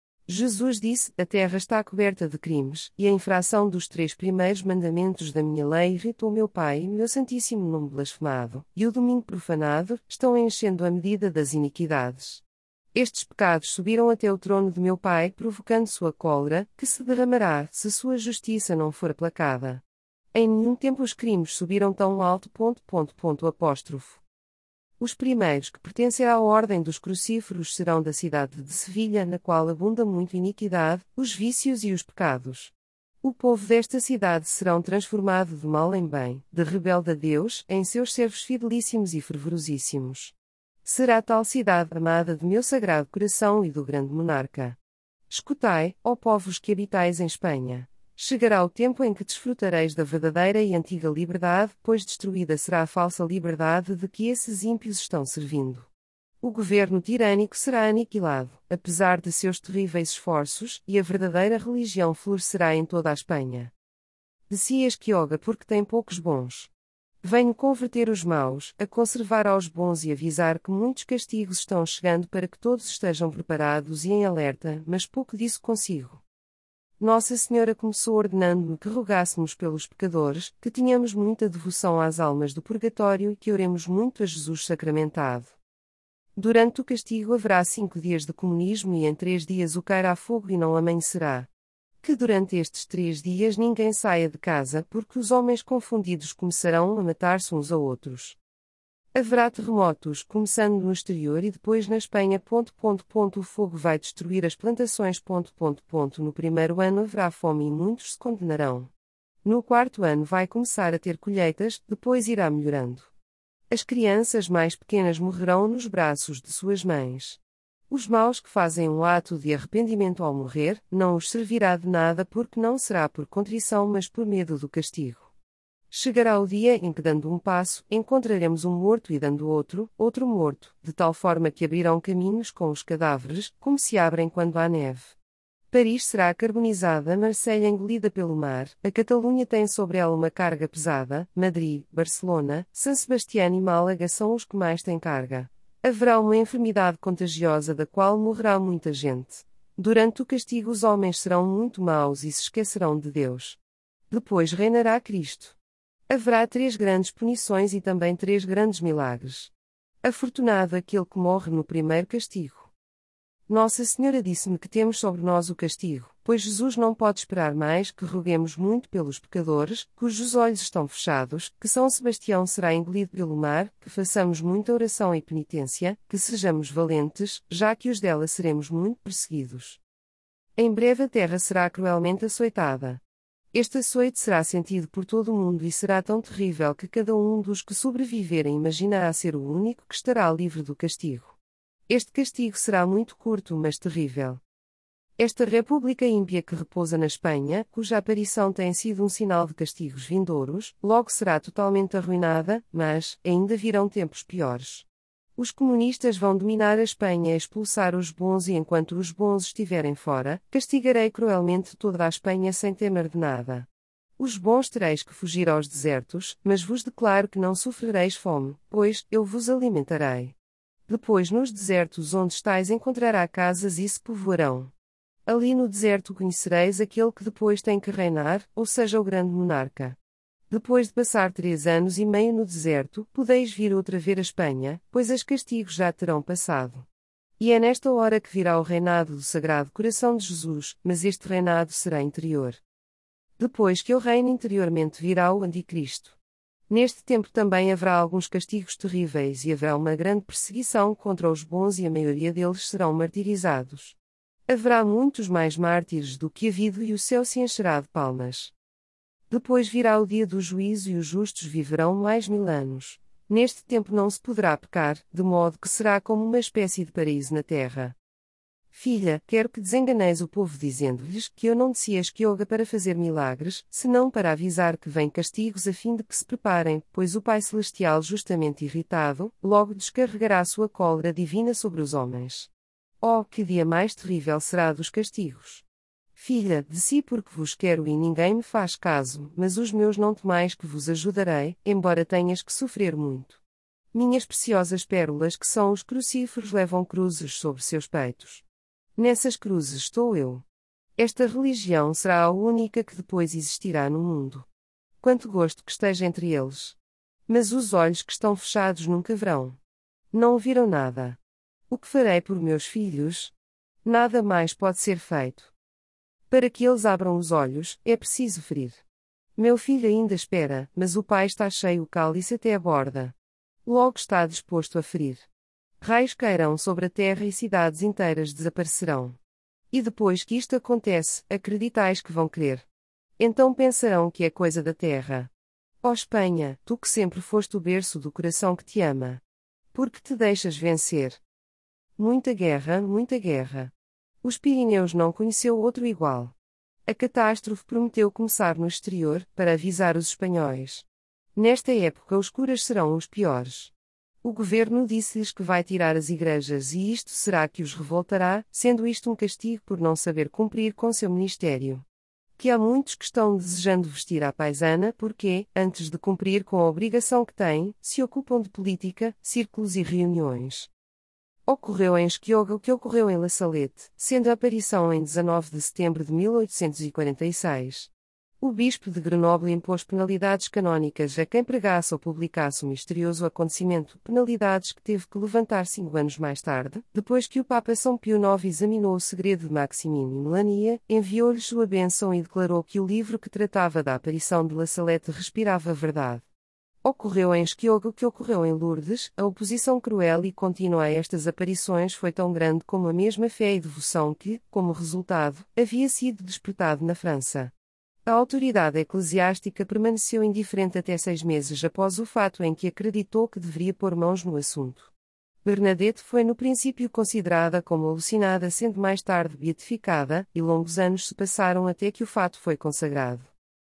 Jesus disse: A terra está coberta de crimes, e a infração dos três primeiros mandamentos da minha lei irritou meu Pai e meu santíssimo nome blasfemado, e o domingo profanado, estão enchendo a medida das iniquidades. Estes pecados subiram até o trono de meu Pai, provocando sua cólera, que se derramará, se sua justiça não for aplacada. Em nenhum tempo os crimes subiram tão alto. Ponto, ponto, ponto, apóstrofo. Os primeiros que pertencem à ordem dos crucíferos serão da cidade de Sevilha, na qual abunda muito iniquidade, os vícios e os pecados. O povo desta cidade serão transformado de mal em bem, de rebelde a Deus, em seus servos fidelíssimos e fervorosíssimos. Será tal cidade amada de meu sagrado coração e do grande monarca. Escutai, ó povos que habitais em Espanha. Chegará o tempo em que desfrutareis da verdadeira e antiga liberdade, pois destruída será a falsa liberdade de que esses ímpios estão servindo. O governo tirânico será aniquilado, apesar de seus terríveis esforços, e a verdadeira religião florescerá em toda a Espanha. Decías Quiroga porque tem poucos bons. Venho converter os maus, a conservar aos bons e avisar que muitos castigos estão chegando para que todos estejam preparados e em alerta, mas pouco disso consigo. Nossa Senhora começou ordenando-me que rogássemos pelos pecadores, que tenhamos muita devoção às almas do purgatório e que oremos muito a Jesus sacramentado. Durante o castigo haverá cinco dias de comunismo e em três dias o cairá fogo e não amanhecerá. Que durante estes três dias ninguém saia de casa, porque os homens confundidos começarão a matar-se uns a outros. Haverá terremotos, começando no exterior e depois na Espanha. Ponto, ponto, ponto, o fogo vai destruir as plantações. Ponto, ponto, ponto, no primeiro ano haverá fome e muitos se condenarão. No quarto ano vai começar a ter colheitas, depois irá melhorando. As crianças mais pequenas morrerão nos braços de suas mães. Os maus que fazem um ato de arrependimento ao morrer, não os servirá de nada porque não será por contrição mas por medo do castigo. Chegará o dia em que dando um passo, encontraremos um morto e dando outro, outro morto, de tal forma que abrirão caminhos com os cadáveres, como se abrem quando há neve. Paris será carbonizada, Marselha engolida pelo mar, a Catalunha tem sobre ela uma carga pesada, Madrid, Barcelona, São Sebastião e Málaga são os que mais têm carga. Haverá uma enfermidade contagiosa da qual morrerá muita gente. Durante o castigo os homens serão muito maus e se esquecerão de Deus. Depois reinará Cristo. Haverá três grandes punições e também três grandes milagres. Afortunado aquele que morre no primeiro castigo. Nossa Senhora disse-me que temos sobre nós o castigo, pois Jesus não pode esperar mais que roguemos muito pelos pecadores, cujos olhos estão fechados, que São Sebastião será engolido pelo mar, que façamos muita oração e penitência, que sejamos valentes, já que os dela seremos muito perseguidos. Em breve a terra será cruelmente açoitada. Este açoite será sentido por todo o mundo e será tão terrível que cada um dos que sobreviverem imaginará ser o único que estará livre do castigo. Este castigo será muito curto, mas terrível. Esta república ímpia que repousa na Espanha, cuja aparição tem sido um sinal de castigos vindouros, logo será totalmente arruinada, mas ainda virão tempos piores. Os comunistas vão dominar a Espanha e expulsar os bons e enquanto os bons estiverem fora, castigarei cruelmente toda a Espanha sem temer de nada. Os bons tereis que fugir aos desertos, mas vos declaro que não sofrereis fome, pois eu vos alimentarei. Depois nos desertos onde estais encontrará casas e se povoarão. Ali no deserto conhecereis aquele que depois tem que reinar, ou seja o grande monarca. Depois de passar três anos e meio no deserto, podeis vir outra ver a Espanha, pois os castigos já terão passado. E é nesta hora que virá o reinado do Sagrado Coração de Jesus, mas este reinado será interior. Depois que eu reine interiormente virá o Anticristo. Neste tempo também haverá alguns castigos terríveis e haverá uma grande perseguição contra os bons e a maioria deles serão martirizados. Haverá muitos mais mártires do que havido e o céu se encherá de palmas. Depois virá o dia do juízo e os justos viverão mais mil anos. Neste tempo não se poderá pecar, de modo que será como uma espécie de paraíso na terra. Filha, quero que desenganeis o povo dizendo-lhes que eu não desci a Esquioga para fazer milagres, senão para avisar que vêm castigos a fim de que se preparem, pois o Pai Celestial justamente irritado, logo descarregará sua cólera divina sobre os homens. Oh, que dia mais terrível será dos castigos! Filha, desci porque vos quero e ninguém me faz caso, mas os meus não temais que vos ajudarei, embora tenhas que sofrer muito. Minhas preciosas pérolas que são os crucíferos levam cruzes sobre seus peitos. Nessas cruzes estou eu. Esta religião será a única que depois existirá no mundo. Quanto gosto que esteja entre eles. Mas os olhos que estão fechados nunca verão. Não viram nada. O que farei por meus filhos? Nada mais pode ser feito. Para que eles abram os olhos, é preciso ferir. Meu filho ainda espera, mas o pai está cheio o cálice até a borda. Logo está disposto a ferir. Raios cairão sobre a terra e cidades inteiras desaparecerão. E depois que isto acontece, acreditais que vão crer. Então pensarão que é coisa da terra. Ó Espanha, tu que sempre foste o berço do coração que te ama. Por que te deixas vencer? Muita guerra, muita guerra. Os Pirineus não conheceu outro igual. A catástrofe prometeu começar no exterior, para avisar os espanhóis. Nesta época os curas serão os piores. O governo disse-lhes que vai tirar as igrejas e isto será que os revoltará, sendo isto um castigo por não saber cumprir com seu ministério. Que há muitos que estão desejando vestir à paisana porque, antes de cumprir com a obrigação que têm, se ocupam de política, círculos e reuniões. Ocorreu em Esquioga o que ocorreu em La Salette, sendo a aparição em dezenove de setembro de mil oitocentos e quarenta e seis. O bispo de Grenoble impôs penalidades canônicas a quem pregasse ou publicasse o misterioso acontecimento, penalidades que teve que levantar cinco anos mais tarde, depois que o Papa São Pio nono examinou o segredo de Maximino e Melania, enviou-lhes sua bênção e declarou que o livro que tratava da aparição de La Salette respirava verdade. Ocorreu em Esquioga o que ocorreu em Lourdes, a oposição cruel e contínua a estas aparições foi tão grande como a mesma fé e devoção que, como resultado, havia sido despertado na França. A autoridade eclesiástica permaneceu indiferente até seis meses após o fato em que acreditou que deveria pôr mãos no assunto. Bernadette foi no princípio considerada como alucinada, sendo mais tarde beatificada, e longos anos se passaram até que o fato foi consagrado.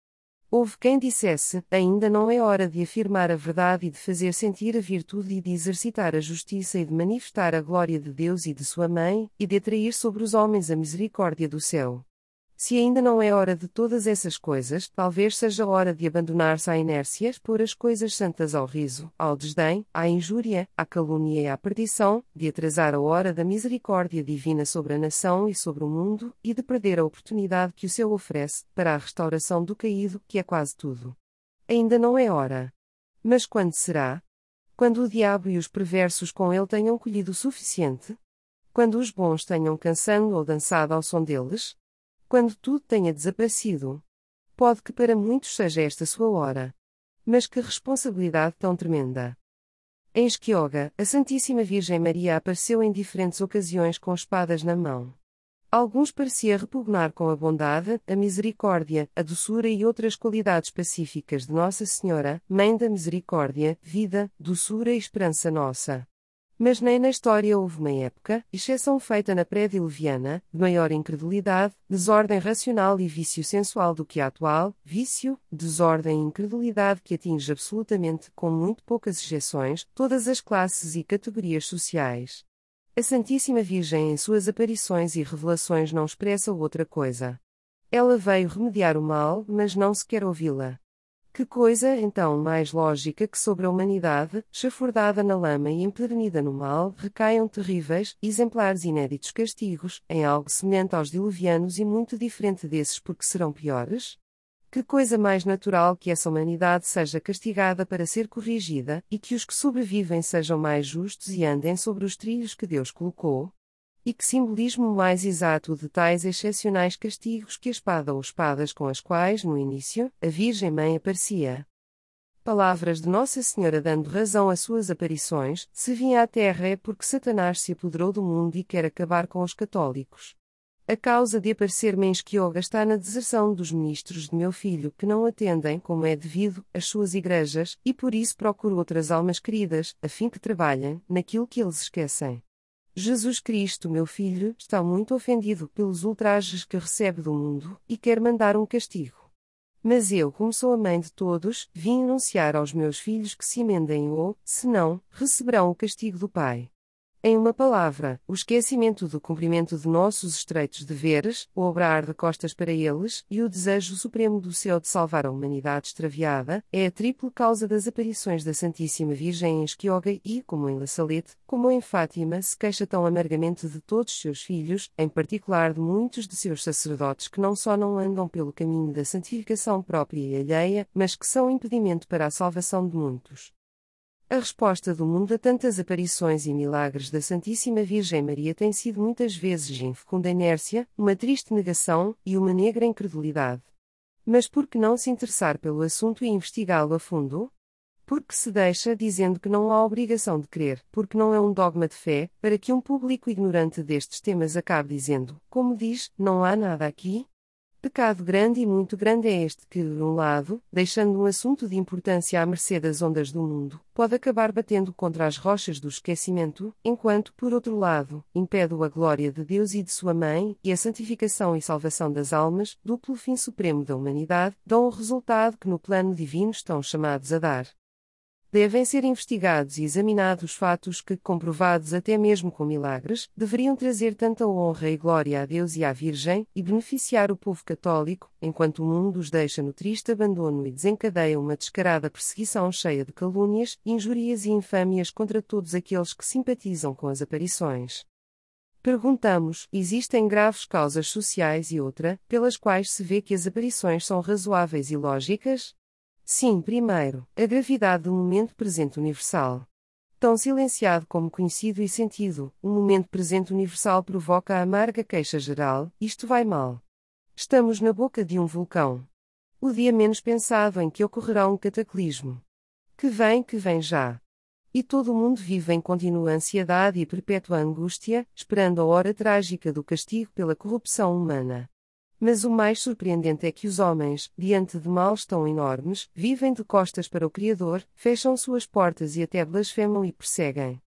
Houve quem dissesse: ainda não é hora de afirmar a verdade e de fazer sentir a virtude e de exercitar a justiça e de manifestar a glória de Deus e de sua mãe, e de atrair sobre os homens a misericórdia do céu. Se ainda não é hora de todas essas coisas, talvez seja hora de abandonar-se à inércia, pôr as coisas santas ao riso, ao desdém, à injúria, à calúnia e à perdição, de atrasar a hora da misericórdia divina sobre a nação e sobre o mundo, e de perder a oportunidade que o céu oferece, para a restauração do caído, que é quase tudo. Ainda não é hora. Mas quando será? Quando o diabo e os perversos com ele tenham colhido o suficiente? Quando os bons tenham cansado ou dançado ao som deles? Quando tudo tenha desaparecido. Pode que para muitos seja esta sua hora. Mas que responsabilidade tão tremenda! Em Esquioga, a Santíssima Virgem Maria apareceu em diferentes ocasiões com espadas na mão. Alguns parecia repugnar com a bondade, a misericórdia, a doçura e outras qualidades pacíficas de Nossa Senhora, Mãe da Misericórdia, vida, doçura e esperança nossa. Mas nem na história houve uma época, exceção feita na pré-diluviana, de maior incredulidade, desordem racional e vício sensual do que a atual, vício, desordem e incredulidade que atinge absolutamente, com muito poucas exceções, todas as classes e categorias sociais. A Santíssima Virgem em suas aparições e revelações não expressa outra coisa. Ela veio remediar o mal, mas não se quer ouvi-la. Que coisa, então, mais lógica que sobre a humanidade, chafurdada na lama e empedernida no mal, recaiam terríveis, exemplares e inéditos castigos, em algo semelhante aos diluvianos e muito diferente desses porque serão piores? Que coisa mais natural que essa humanidade seja castigada para ser corrigida, e que os que sobrevivem sejam mais justos e andem sobre os trilhos que Deus colocou? E que simbolismo mais exato de tais excepcionais castigos que a espada ou espadas com as quais, no início, a Virgem Mãe aparecia. Palavras de Nossa Senhora dando razão às suas aparições: se vinha à Terra é porque Satanás se apoderou do mundo e quer acabar com os católicos. A causa de aparecer-me em Esquioga está na deserção dos ministros de meu filho que não atendem, como é devido, às suas igrejas, e por isso procuro outras almas queridas, a fim que trabalhem naquilo que eles esquecem. Jesus Cristo, meu filho, está muito ofendido pelos ultrajes que recebe do mundo, e quer mandar um castigo. Mas eu, como sou a mãe de todos, vim anunciar aos meus filhos que se emendem ou, se não, receberão o castigo do Pai. Em uma palavra, o esquecimento do cumprimento de nossos estreitos deveres, o obrar de costas para eles, e o desejo supremo do céu de salvar a humanidade extraviada, é a tripla causa das aparições da Santíssima Virgem em Esquioga e, como em La Salette, como em Fátima, se queixa tão amargamente de todos seus filhos, em particular de muitos de seus sacerdotes que não só não andam pelo caminho da santificação própria e alheia, mas que são impedimento para a salvação de muitos. A resposta do mundo a tantas aparições e milagres da Santíssima Virgem Maria tem sido muitas vezes infecunda inércia, uma triste negação e uma negra incredulidade. Mas por que não se interessar pelo assunto e investigá-lo a fundo? Porque se deixa dizendo que não há obrigação de crer, porque não é um dogma de fé, para que um público ignorante destes temas acabe dizendo, como diz, não há nada aqui? Pecado grande e muito grande é este que, de um lado, deixando um assunto de importância à mercê das ondas do mundo, pode acabar batendo contra as rochas do esquecimento, enquanto, por outro lado, impede a glória de Deus e de sua Mãe, e a santificação e salvação das almas, duplo fim supremo da humanidade, dão o resultado que no plano divino estão chamados a dar. Devem ser investigados e examinados fatos que, comprovados até mesmo com milagres, deveriam trazer tanta honra e glória a Deus e à Virgem, e beneficiar o povo católico, enquanto o mundo os deixa no triste abandono e desencadeia uma descarada perseguição cheia de calúnias, injúrias e infâmias contra todos aqueles que simpatizam com as aparições. Perguntamos: existem graves causas sociais e outra, pelas quais se vê que as aparições são razoáveis e lógicas? Sim, primeiro, a gravidade do momento presente universal. Tão silenciado como conhecido e sentido, o momento presente universal provoca a amarga queixa geral: isto vai mal. Estamos na boca de um vulcão. O dia menos pensado em que ocorrerá um cataclismo. Que vem, que vem já. E todo o mundo vive em contínua ansiedade e perpétua angústia, esperando a hora trágica do castigo pela corrupção humana. Mas o mais surpreendente é que os homens, diante de males tão enormes, vivem de costas para o Criador, fecham suas portas e até blasfemam e perseguem.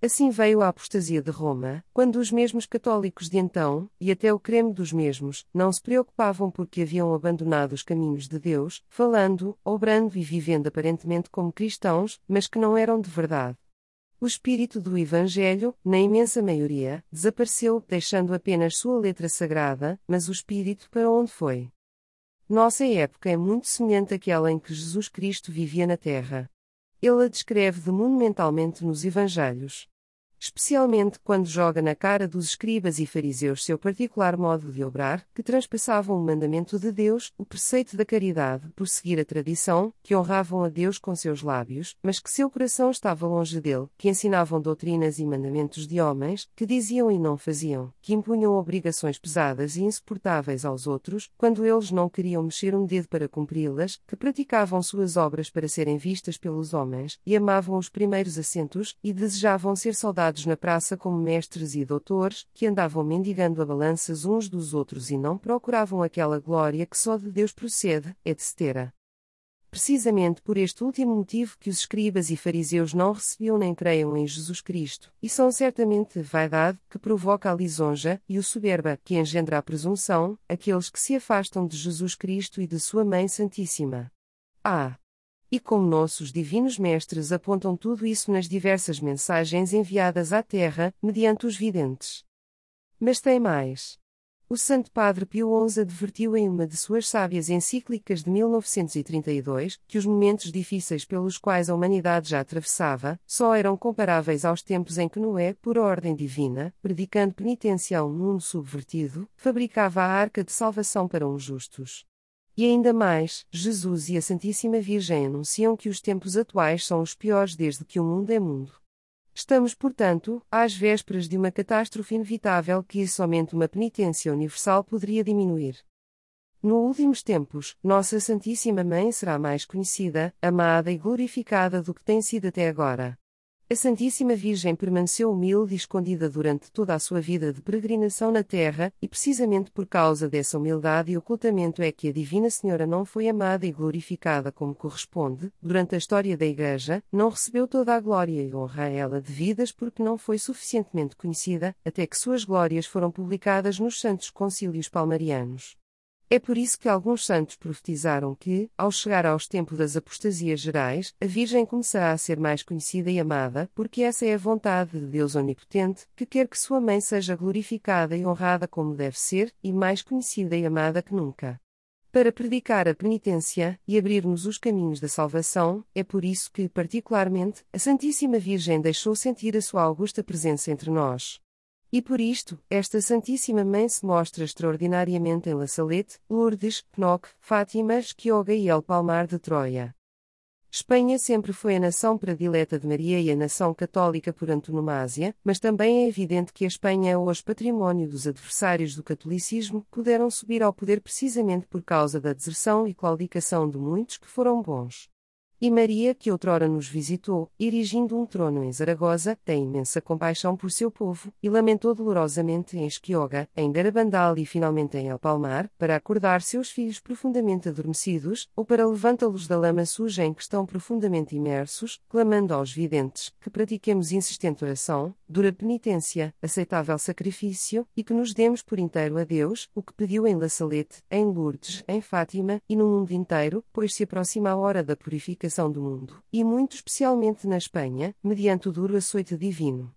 Assim veio a apostasia de Roma, quando os mesmos católicos de então, e até o creme dos mesmos, não se preocupavam porque haviam abandonado os caminhos de Deus, falando, obrando e vivendo aparentemente como cristãos, mas que não eram de verdade. O espírito do Evangelho, na imensa maioria, desapareceu, deixando apenas sua letra sagrada, mas o espírito para onde foi? Nossa época é muito semelhante àquela em que Jesus Cristo vivia na Terra. Ele a descreve de monumentalmente nos Evangelhos. Especialmente quando joga na cara dos escribas e fariseus seu particular modo de obrar, que transpassavam o mandamento de Deus, o preceito da caridade, por seguir a tradição, que honravam a Deus com seus lábios, mas que seu coração estava longe dele, que ensinavam doutrinas e mandamentos de homens, que diziam e não faziam, que impunham obrigações pesadas e insuportáveis aos outros, quando eles não queriam mexer um dedo para cumpri-las, que praticavam suas obras para serem vistas pelos homens, e amavam os primeiros assentos, e desejavam ser saudados na praça como mestres e doutores, que andavam mendigando a balanças uns dos outros e não procuravam aquela glória que só de Deus procede, etcétera. Precisamente por este último motivo que os escribas e fariseus não recebiam nem creiam em Jesus Cristo, e são certamente a vaidade, que provoca a lisonja, e o soberba, que engendra a presunção, aqueles que se afastam de Jesus Cristo e de sua Mãe Santíssima. Ah! E como nossos divinos mestres apontam tudo isso nas diversas mensagens enviadas à Terra, mediante os videntes. Mas tem mais. O Santo Padre Pio onze advertiu em uma de suas sábias encíclicas de mil novecentos e trinta e dois, que os momentos difíceis pelos quais a humanidade já atravessava, só eram comparáveis aos tempos em que Noé, por ordem divina, predicando penitência a um mundo subvertido, fabricava a arca de salvação para uns justos. E ainda mais, Jesus e a Santíssima Virgem anunciam que os tempos atuais são os piores desde que o mundo é mundo. Estamos, portanto, às vésperas de uma catástrofe inevitável que somente uma penitência universal poderia diminuir. Nos últimos tempos, Nossa Santíssima Mãe será mais conhecida, amada e glorificada do que tem sido até agora. A Santíssima Virgem permaneceu humilde e escondida durante toda a sua vida de peregrinação na Terra, e precisamente por causa dessa humildade e ocultamento é que a Divina Senhora não foi amada e glorificada como corresponde, durante a história da Igreja, não recebeu toda a glória e honra a ela devidas porque não foi suficientemente conhecida, até que suas glórias foram publicadas nos Santos Concílios Palmarianos. É por isso que alguns santos profetizaram que, ao chegar aos tempos das apostasias gerais, a Virgem começará a ser mais conhecida e amada, porque essa é a vontade de Deus Onipotente, que quer que sua Mãe seja glorificada e honrada como deve ser, e mais conhecida e amada que nunca. Para predicar a penitência, e abrir-nos os caminhos da salvação, é por isso que, particularmente, a Santíssima Virgem deixou sentir a sua augusta presença entre nós. E por isto, esta Santíssima Mãe se mostra extraordinariamente em La Salette, Lourdes, Knock, Fátima, Esquioga e El Palmar de Troia. Espanha sempre foi a nação predileta de Maria e a nação católica por antonomasia, mas também é evidente que a Espanha é hoje património dos adversários do catolicismo, que puderam subir ao poder precisamente por causa da deserção e claudicação de muitos que foram bons. E Maria, que outrora nos visitou, erigindo um trono em Zaragoza, tem imensa compaixão por seu povo, e lamentou dolorosamente em Esquioga, em Garabandal e finalmente em El Palmar, para acordar seus filhos profundamente adormecidos, ou para levantá-los da lama suja em que estão profundamente imersos, clamando aos videntes, que pratiquemos insistente oração, dura penitência, aceitável sacrifício, e que nos demos por inteiro a Deus, o que pediu em La Salette, em Lourdes, em Fátima, e no mundo inteiro, pois se aproxima a hora da purificação do mundo, e muito especialmente na Espanha, mediante o duro açoite divino.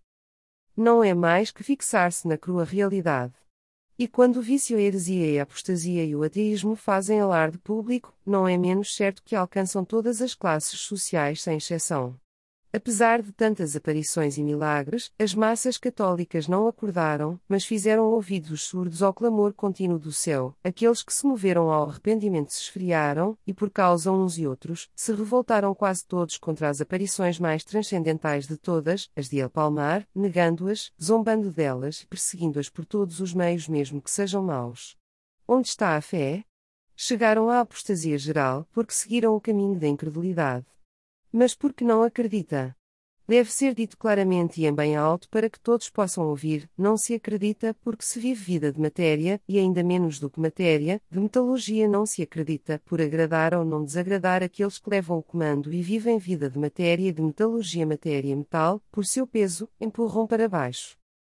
Não é mais que fixar-se na crua realidade. E quando o vício, a heresia e a apostasia e o ateísmo fazem alarde público, não é menos certo que alcançam todas as classes sociais sem exceção. Apesar de tantas aparições e milagres, as massas católicas não acordaram, mas fizeram ouvidos surdos ao clamor contínuo do céu. Aqueles que se moveram ao arrependimento se esfriaram, e por causa uns e outros, se revoltaram quase todos contra as aparições mais transcendentais de todas, as de El Palmar, negando-as, zombando delas e perseguindo-as por todos os meios mesmo que sejam maus. Onde está a fé? Chegaram à apostasia geral, porque seguiram o caminho da incredulidade. Mas por que não acredita? Deve ser dito claramente e em bem alto para que todos possam ouvir: não se acredita, porque se vive vida de matéria, e ainda menos do que matéria, de metalogia não se acredita, por agradar ou não desagradar aqueles que levam o comando e vivem vida de matéria e de metalogia matéria e metal, por seu peso, empurram para baixo.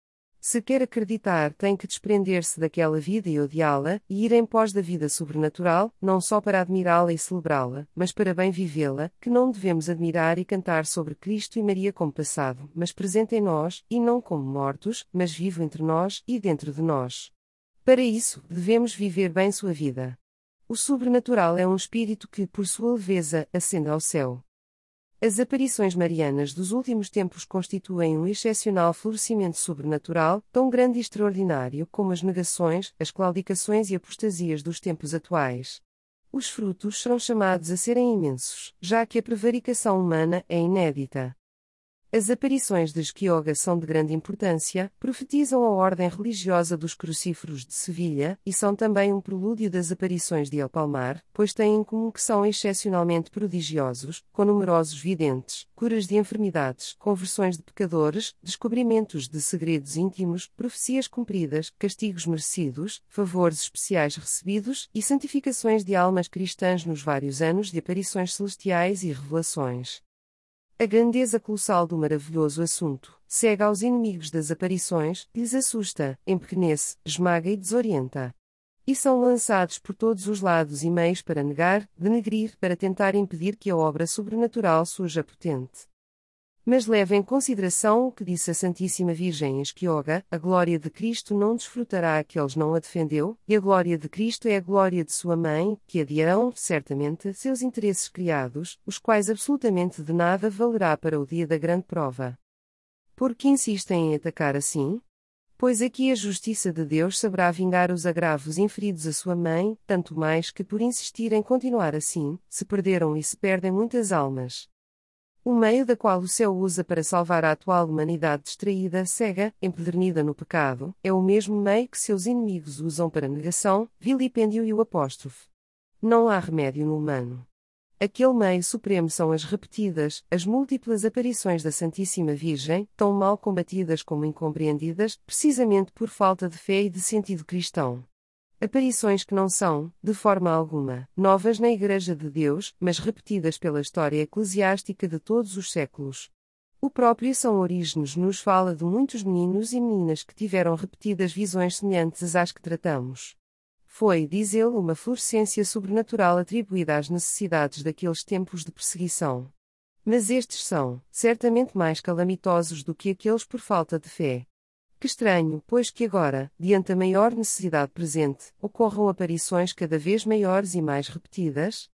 Se quer acreditar, tem que desprender-se daquela vida e odiá-la, e ir em pós da vida sobrenatural, não só para admirá-la e celebrá-la, mas para bem vivê-la, que não devemos admirar e cantar sobre Cristo e Maria como passado, mas presente em nós, e não como mortos, mas vivo entre nós e dentro de nós. Para isso, devemos viver bem sua vida. O sobrenatural é um espírito que, por sua leveza, ascende ao céu. As aparições marianas dos últimos tempos constituem um excepcional florescimento sobrenatural, tão grande e extraordinário como as negações, as claudicações e apostasias dos tempos atuais. Os frutos serão chamados a serem imensos, já que a prevaricação humana é inédita. As aparições de Esquioga são de grande importância, profetizam a ordem religiosa dos crucíferos de Sevilha, e são também um prelúdio das aparições de El Palmar, pois têm em comum que são excepcionalmente prodigiosos, com numerosos videntes, curas de enfermidades, conversões de pecadores, descobrimentos de segredos íntimos, profecias cumpridas, castigos merecidos, favores especiais recebidos e santificações de almas cristãs nos vários anos de aparições celestiais e revelações. A grandeza colossal do maravilhoso assunto, cega aos inimigos das aparições, lhes assusta, empequenece, esmaga e desorienta. E são lançados por todos os lados e meios para negar, denegrir, para tentar impedir que a obra sobrenatural surja potente. Mas leve em consideração o que disse a Santíssima Virgem em Esquioga: a glória de Cristo não desfrutará aqueles não a defendeu, e a glória de Cristo é a glória de sua mãe, que adiarão, certamente, seus interesses criados, os quais absolutamente de nada valerá para o dia da grande prova. Por que insistem em atacar assim? Pois aqui a justiça de Deus saberá vingar os agravos inferidos à sua mãe, tanto mais que por insistir em continuar assim, se perderam e se perdem muitas almas. O meio da qual o céu usa para salvar a atual humanidade distraída, cega, empedernida no pecado, é o mesmo meio que seus inimigos usam para negação, vilipêndio e o apóstrofe. Não há remédio no humano. Aquele meio supremo são as repetidas, as múltiplas aparições da Santíssima Virgem, tão mal combatidas como incompreendidas, precisamente por falta de fé e de sentido cristão. Aparições que não são, de forma alguma, novas na Igreja de Deus, mas repetidas pela história eclesiástica de todos os séculos. O próprio São Orígenes nos fala de muitos meninos e meninas que tiveram repetidas visões semelhantes às que tratamos. Foi, diz ele, uma florescência sobrenatural atribuída às necessidades daqueles tempos de perseguição. Mas estes são, certamente mais calamitosos do que aqueles por falta de fé. Que estranho, pois que agora, diante da maior necessidade presente, ocorram aparições cada vez maiores e mais repetidas?